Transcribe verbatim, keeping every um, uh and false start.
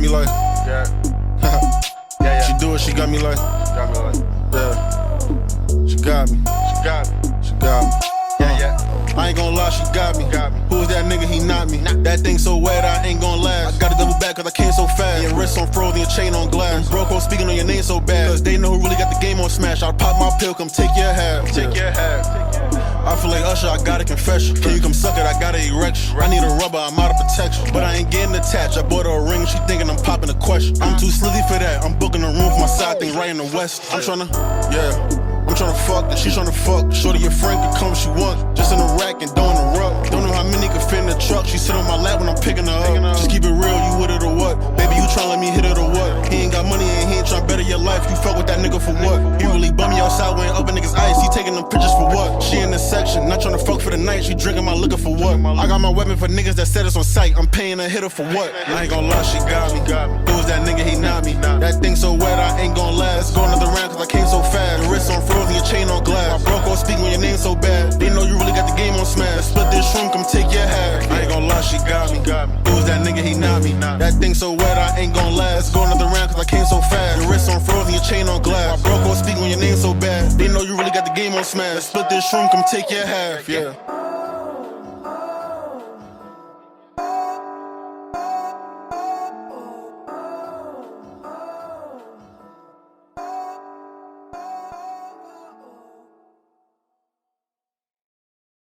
me like, Yeah. Yeah, yeah. she do it, she got me like, Got me like, yeah. She got me, she got me. she got me. Yeah, yeah. I ain't gon' lie, she got me. Got me. Who's that nigga? He not me. That thing so wet, I ain't gon' last. I gotta double back cause I came so fast. Your wrist on frozen, your chain on glass. Broke on speaking on your name so bad. Cause they know who really got the game on smash. I'll pop my pill, come take your half. Take your half. I feel like Usher, I got a confession. Can you come suck it? I got an erection. I need a rubber, I'm out of protection. But I ain't getting attached. I bought her a ring, she thinking I'm popping a question. I'm too slithy for that. I'm booking a room for my side thing right in the west. I'm tryna, yeah. I'm tryna fuck that, she tryna fuck. Shorty your friend can come if she want. Just in the rack and don't interrupt. Don't know how many can fit in the truck. She sit on my lap when I'm picking her up. Just keep it real, you with it or what? Baby, you tryna let me hit it or what? He ain't got money and he ain't tryna better your life. You fuck with that nigga for what? He really bum me outside when up in niggas ice. He taking them pictures for what? She in the section, not tryna fuck for the night. She drinking my liquor for what? I got my weapon for niggas that said it's on sight. I'm paying a hitter for what? I ain't gon' lie, she got me. Who's that nigga? He not me. That thing so wet, I ain't gon' last. Go another round cause I came so fast. Your wrist on frozen, your chain on glass. I broke on speak when your name so bad. They know you really got the game on smash. Split this room, come take your half. I ain't gon' lie, she got me. Who's that nigga? He not me. That thing so wet, I ain't gon' last. Go another round cause I came so fast. Your wrist on frozen, your chain on glass. I broke on speak when your name so bad. They know you really got the game on smash. Split this room, come take your half. Yeah.